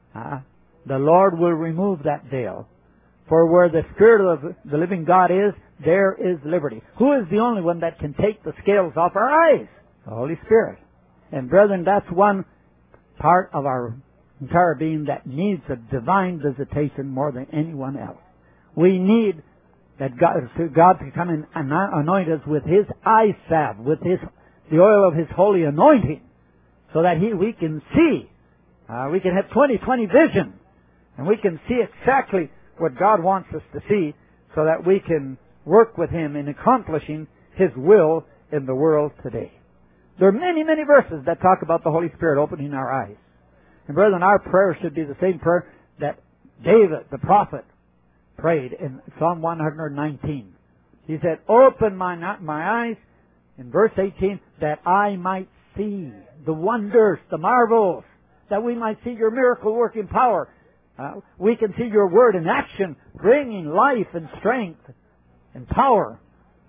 the Lord will remove that veil. For where the Spirit of the living God is, there is liberty. Who is the only one that can take the scales off our eyes? The Holy Spirit. And brethren, that's one part of our entire being that needs a divine visitation more than anyone else. We need that God to come and anoint us with His eye salve, with the oil of His holy anointing, so that we can see. We can have 20/20 vision, and we can see exactly what God wants us to see, so that we can work with Him in accomplishing His will in the world today. There are many, many verses that talk about the Holy Spirit opening our eyes. And brethren, our prayer should be the same prayer that David, the prophet, prayed in Psalm 119. He said, open my eyes, in verse 18, that I might see the wonders, the marvels, that we might see your miracle-working power. We can see your word in action, bringing life and strength and power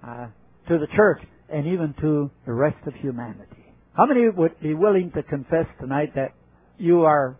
to the church and even to the rest of humanity. How many would be willing to confess tonight that you are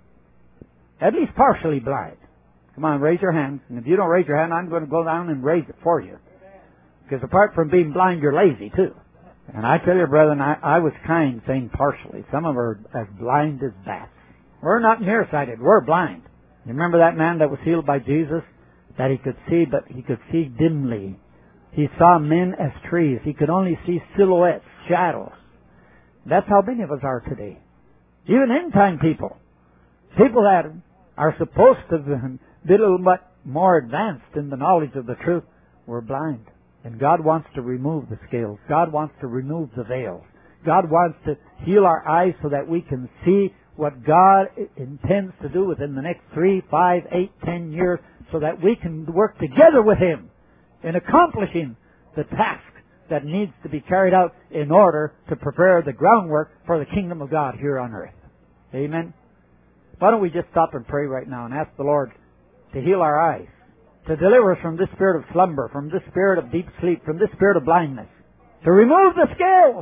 at least partially blind? Come on, raise your hand. And if you don't raise your hand, I'm going to go down and raise it for you. Because apart from being blind, you're lazy too. And I tell you, brethren, I was kind saying partially. Some of them are as blind as bats. We're not nearsighted. We're blind. You remember that man that was healed by Jesus? That he could see, but he could see dimly. He saw men as trees. He could only see silhouettes, shadows. That's how many of us are today. Even end-time people. People that are supposed to be a little bit more advanced in the knowledge of the truth, we're blind. And God wants to remove the scales. God wants to remove the veils. God wants to heal our eyes so that we can see what God intends to do within the next 3, 5, 8, 10 years, so that we can work together with Him in accomplishing the task that needs to be carried out in order to prepare the groundwork for the kingdom of God here on earth. Amen? Why don't we just stop and pray right now and ask the Lord to heal our eyes, to deliver us from this spirit of slumber, from this spirit of deep sleep, from this spirit of blindness, to remove the scales,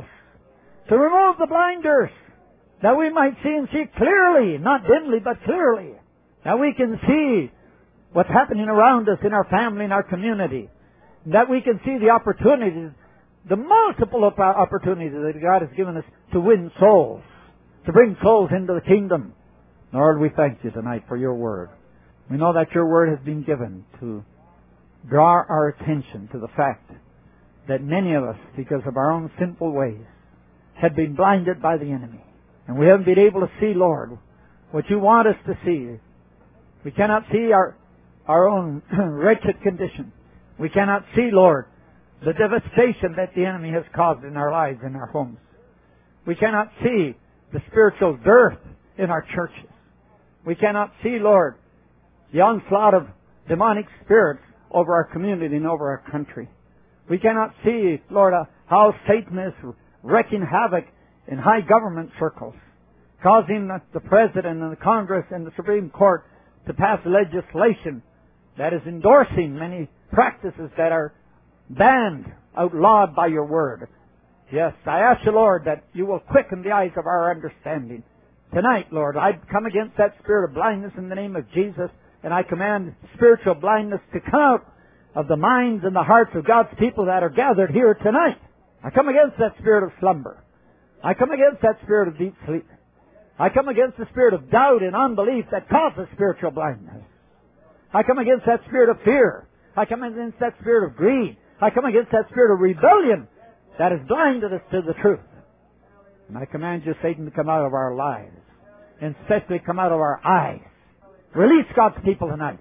to remove the blinders, that we might see and see clearly, not dimly, but clearly, that we can see what's happening around us in our family, in our community, that we can see the opportunities, the multiple opportunities that God has given us to win souls, to bring souls into the kingdom. Lord, we thank you tonight for your word. We know that your word has been given to draw our attention to the fact that many of us, because of our own sinful ways, had been blinded by the enemy. And we haven't been able to see, Lord, what you want us to see. We cannot see our own wretched condition. We cannot see, Lord, the devastation that the enemy has caused in our lives, in our homes. We cannot see the spiritual dearth in our churches. We cannot see, Lord, the onslaught of demonic spirits over our community and over our country. We cannot see, Lord, how Satan is wreaking havoc in high government circles, causing the President and the Congress and the Supreme Court to pass legislation that is endorsing many practices that are banned, outlawed by your word. Yes, I ask you, Lord, that you will quicken the eyes of our understanding. Tonight, Lord, I come against that spirit of blindness in the name of Jesus, And I command spiritual blindness to come out of the minds and the hearts of God's people that are gathered here tonight. I come against that spirit of slumber. I come against that spirit of deep sleep. I come against the spirit of doubt and unbelief that causes spiritual blindness. I come against that spirit of fear. I come against that spirit of greed. I come against that spirit of rebellion that has blinded us to the truth. And I command you, Satan, to come out of our lives, and especially come out of our eyes. Release God's people tonight.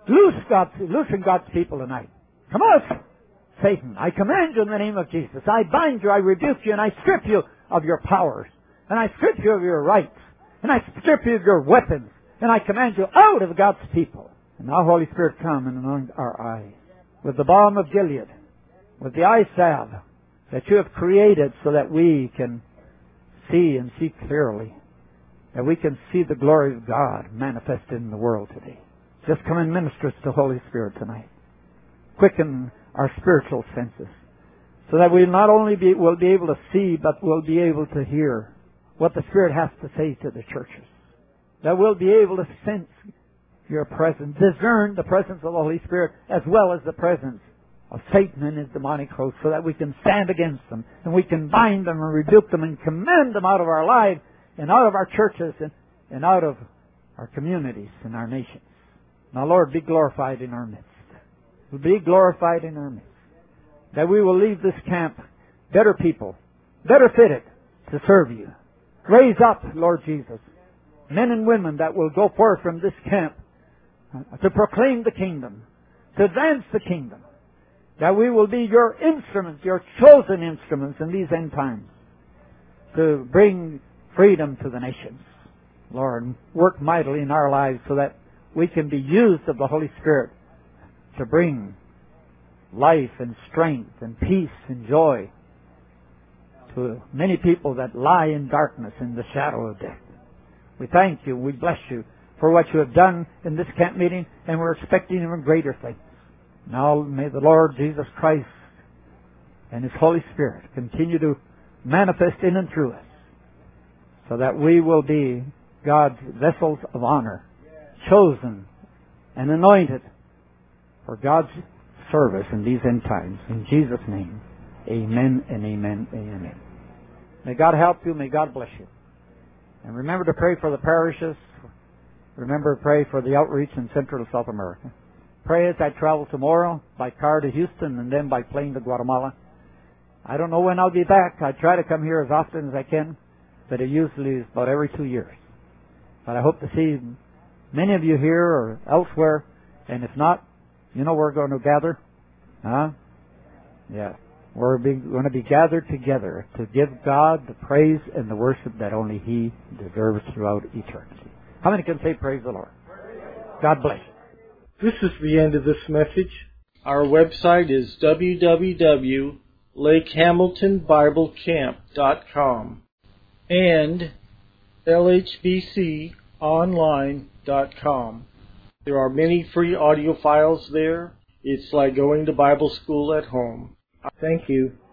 Loosen God's people tonight. Come out, Satan. I command you in the name of Jesus. I bind you, I rebuke you, and I strip you of your powers. And I strip you of your rights. And I strip you of your weapons. And I command you out of God's people. And now, Holy Spirit, come and anoint our eyes with the balm of Gilead, with the eye salve that you have created so that we can see and see clearly, that we can see the glory of God manifested in the world today. Just come and minister to the Holy Spirit tonight. Quicken our spiritual senses so that we not only will be able to see, but we'll be able to hear what the Spirit has to say to the churches. That we'll be able to sense your presence, discern the presence of the Holy Spirit as well as the presence of Satan and his demonic host, so that we can stand against them and we can bind them and rebuke them and command them out of our lives and out of our churches and out of our communities and our nations. Now, Lord, be glorified in our midst. Be glorified in our midst. That we will leave this camp better people, better fitted to serve you. Raise up, Lord Jesus, men and women that will go forth from this camp to proclaim the kingdom, to advance the kingdom. That we will be your instruments, your chosen instruments in these end times to bring freedom to the nations. Lord, work mightily in our lives so that we can be used of the Holy Spirit to bring life and strength and peace and joy to many people that lie in darkness in the shadow of death. We thank you, we bless you for what you have done in this camp meeting, and we're expecting even greater things. Now may the Lord Jesus Christ and His Holy Spirit continue to manifest in and through us so that we will be God's vessels of honor, chosen and anointed for God's service in these end times. In Jesus' name, amen and amen and amen. May God help you. May God bless you. And remember to pray for the parishes. Remember to pray for the outreach in Central and South America. Pray as I travel tomorrow by car to Houston and then by plane to Guatemala. I don't know when I'll be back. I try to come here as often as I can, but it usually is about every 2 years. But I hope to see many of you here or elsewhere, and if not, you know where we're going to gather? Huh? Yeah. We're going to be gathered together to give God the praise and the worship that only He deserves throughout eternity. How many can say praise the Lord? God bless you. This is the end of this message. Our website is www.lakehamiltonbiblecamp.com and lhbconline.com. There are many free audio files there. It's like going to Bible school at home. Thank you.